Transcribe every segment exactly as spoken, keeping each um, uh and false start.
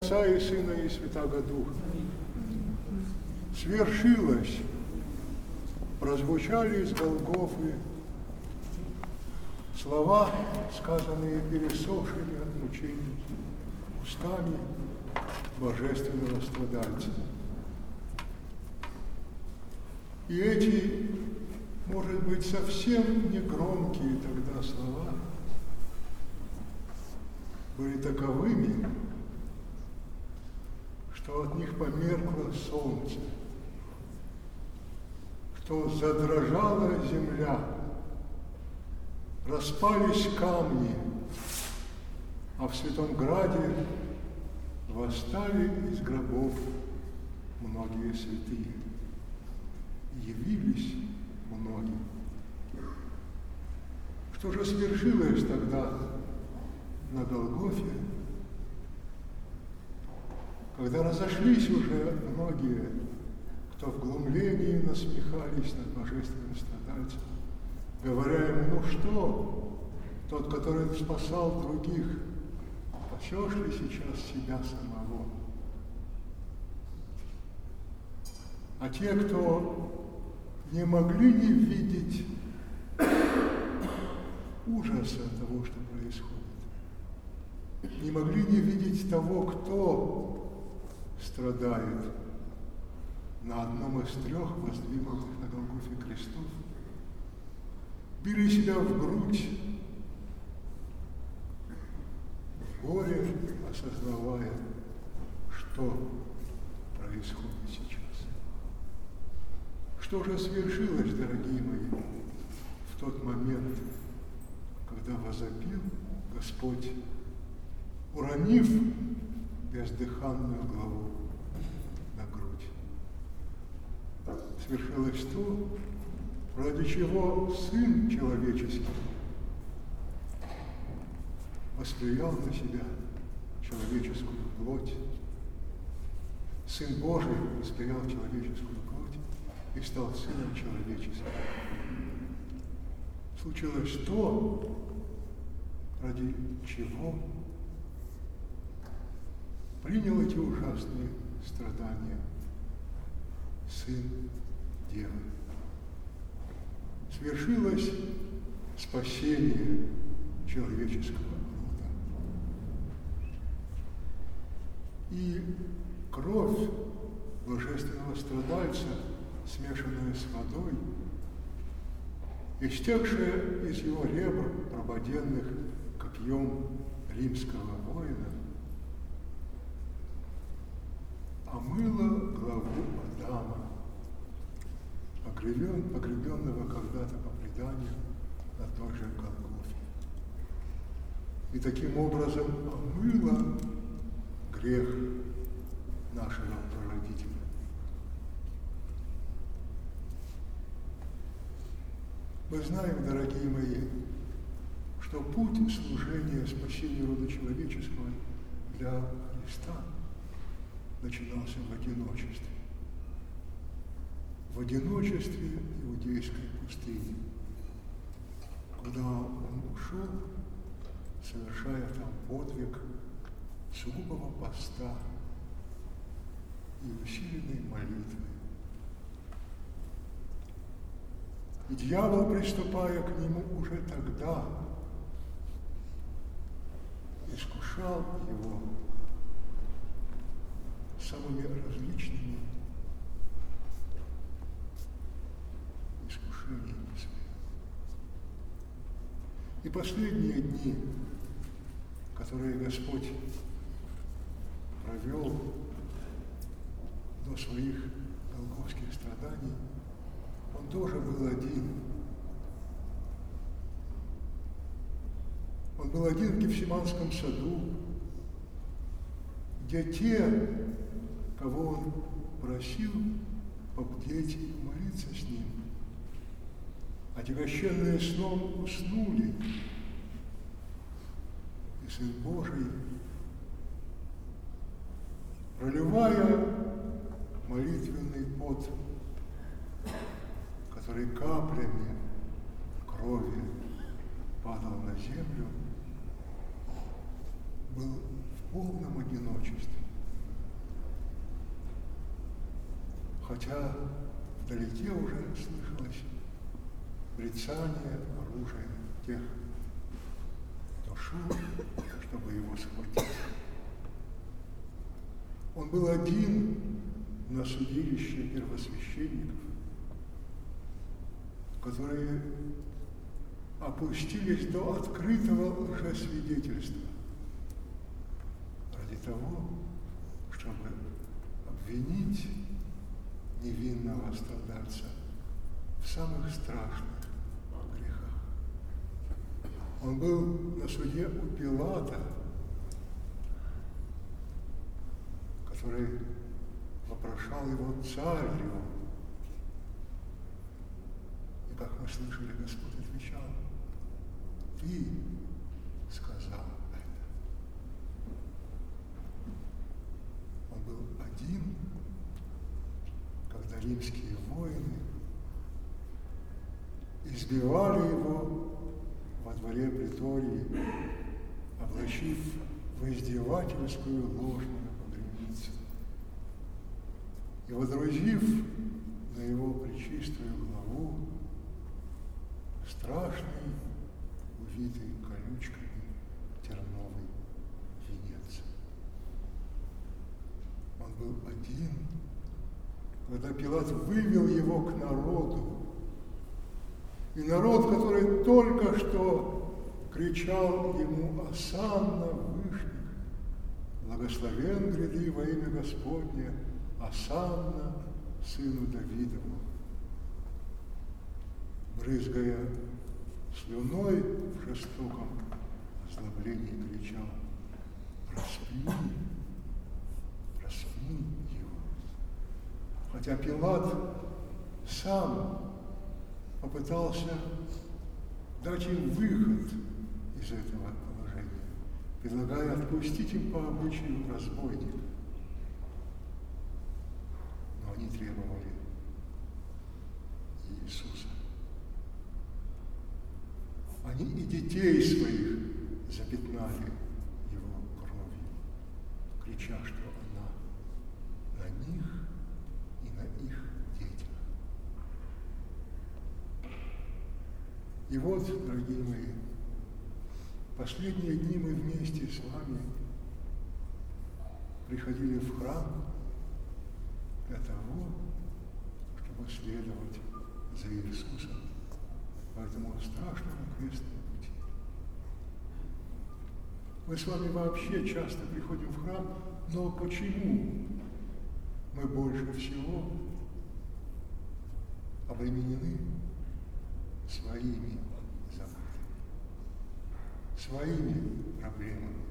Отца и Сына и Святаго Духа. Свершилось, прозвучали из Голгофы слова, сказанные пересохшими от мучений устами божественного страдальца. И эти, может быть, совсем негромкие тогда слова были таковыми, что от них померкло солнце, что задрожала земля, распались камни, а в Святом Граде восстали из гробов многие святые, явились многие. Что же свершилось тогда на Голгофе, когда разошлись уже многие, кто в глумлении насмехались над божественным страдальцем, говоря ему: ну что, тот, который спасал других, спасешь ли сейчас себя самого? А те, кто не могли не видеть ужаса того, что происходит, не могли не видеть того, кто страдает на одном из трех воздвигнутых на Голгофе крестов, били себя в грудь, в горе осознавая, что происходит сейчас. Что же свершилось, дорогие мои, в тот момент, когда возопил Господь, уронив бездыханную главу на грудь? Свершилось то, ради чего Сын Человеческий восприял на себя человеческую плоть. Сын Божий восприял человеческую плоть и стал Сыном Человеческим. Случилось то, ради чего принял эти ужасные страдания Сын Девы. Свершилось спасение человеческого рода. И кровь божественного страдальца, смешанная с водой, истекшая из его ребр, прободенных копьем римского воина, омыла главу Адама, погребен, погребенного когда-то по преданию на той же Голгофе. И таким образом омыла грех нашего прародителя. Мы знаем, дорогие мои, что путь служения спасению рода человеческого для Христа начинался в одиночестве. В одиночестве иудейской пустыни, куда он ушел, совершая там подвиг сугубого поста и усиленной молитвы. И дьявол, приступая к нему уже тогда, искушал его самыми различными искушениями своими. И последние дни, которые Господь провел до своих голгофских страданий, Он тоже был один. Он был один в Гефсиманском саду, где те, кого он просил побдеть и молиться с ним, отягощенные сном, уснули. И Сын Божий, проливая молитвенный пот, который каплями крови падал на землю, был в полном одиночестве. хотя вдалеке уже слышалось брецание оружия тех, кто шел, чтобы его схватить. Он был один на судилище первосвященников, которые опустились до открытого лжесвидетельства ради того, чтобы обвинить невинного страдальца в самых страшных грехах. Он был на суде у Пилата, который вопрошал его царь его. И, как мы слышали, Господь отвечал: ты сказал это. Он был один, когда римские воины избивали его во дворе претории, облачив в издевательскую ложную погремницу и водрузив на его пречистую главу страшный, увитый колючками, терновый венец. Он был один, когда Пилат вывел его к народу, и народ, который только что кричал ему: «Осанна вышних, благословен гряды во имя Господне, Осанна сыну Давидову», брызгая слюной в жестоком озлоблении, кричал: «Распни, распни его». Хотя Пилат сам попытался дать им выход из этого положения, предлагая отпустить им по обычаю разбойника. Но они требовали Иисуса. Они и детей своих запятнали его кровью, крича, что она на них и на их детях. И вот, дорогие мои, последние дни мы вместе с вами приходили в храм для того, чтобы следовать за Иисусом по этому страшному крестному пути. Мы с вами вообще часто приходим в храм, но почему мы больше всего обременены своими заботами, своими проблемами?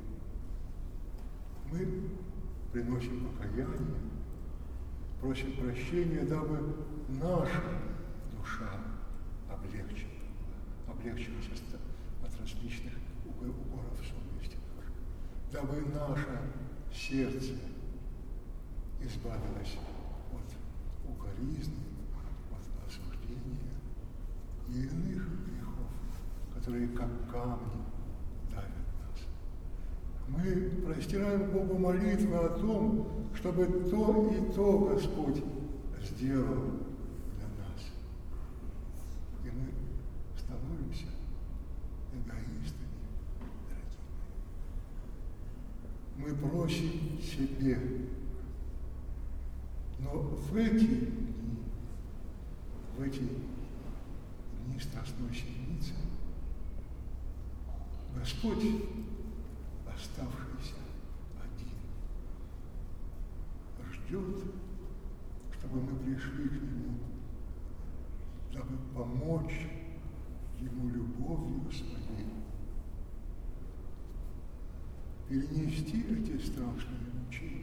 Мы приносим покаяние, просим прощения, дабы наша душа облегчена, облегчилась от различных укоров совести, дабы наше сердце избавилось от укоризны, от осуждения и иных грехов, которые как камни давят нас. Мы простираем Богу молитвы о том, чтобы то и то Господь сделал для нас. И мы становимся эгоистами, дорогие мои. Мы просим себе, но в эти дни, в эти дни Страстной Седмицы Господь, оставшийся один, ждет, чтобы мы пришли к Нему, дабы помочь Ему любовью своей перенести эти страшные мучения,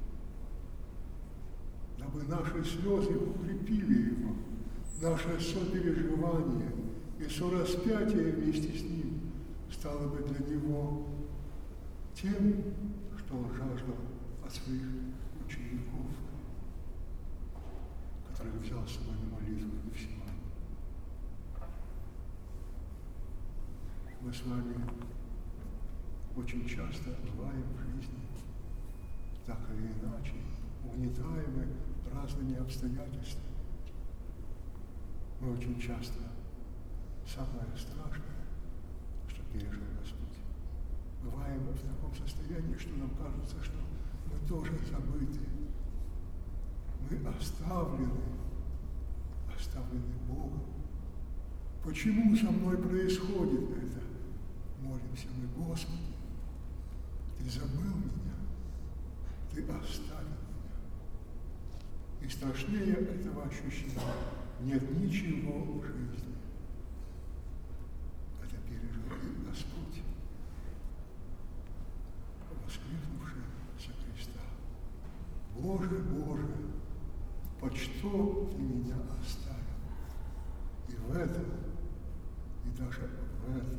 дабы наши слезы укрепили Его, наше сопереживание и сораспятие вместе с Ним стало бы для Него тем, что Он жаждал от своих учеников, которых взял с собой на молитву в Гефсимании. Мы с вами очень часто бываем в жизни, так или иначе, угнетаемы разными обстоятельствами. Мы очень часто самое страшное, что пережил Господь, бываем в таком состоянии, что нам кажется, что мы тоже забыты, мы оставлены, оставлены Богом. Почему со мной происходит это? Молимся мы: Господи, Ты забыл меня, Ты оставил меня. И страшнее этого ощущения нет ничего в жизни. Это пережил и Господь, воскреснувший со креста. Боже, Боже, почто Ты меня оставил? И в этом, и даже в этом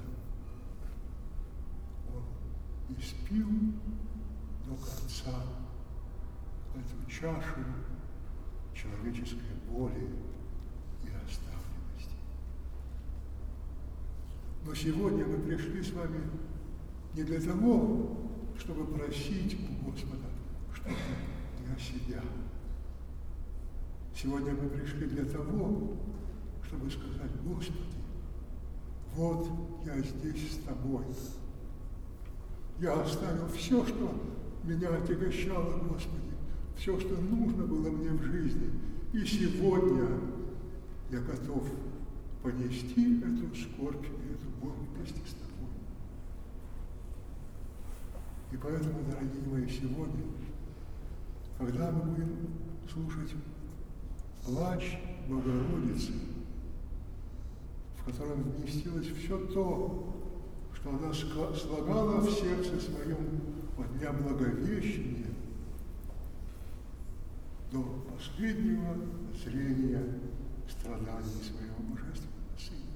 Он испил до конца эту чашу человеческой боли и оставленности. Но сегодня мы пришли с вами не для того, чтобы просить у Господа что-то для себя. Сегодня мы пришли для того, чтобы сказать: Господи, вот я здесь с Тобой. Я оставил все, что меня отягощало, Господи, все, что нужно было мне в жизни. И сегодня я готов понести эту скорбь и эту боль вместе с Тобой. И поэтому, дорогие мои, сегодня, когда мы будем слушать плач Богородицы, в котором вместилось все то, что она слагала в сердце своем от дня Благовещения до последнего зрения страданий своего Божественного Сына.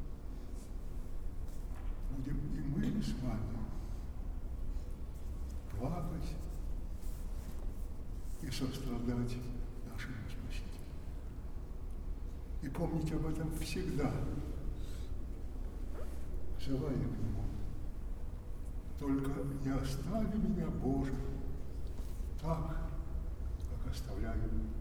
Будем и мы с вами плакать и сострадать нашему Спасителю. И помнить об этом всегда, взывая к Нему: только не остави меня, Боже, так, как оставляю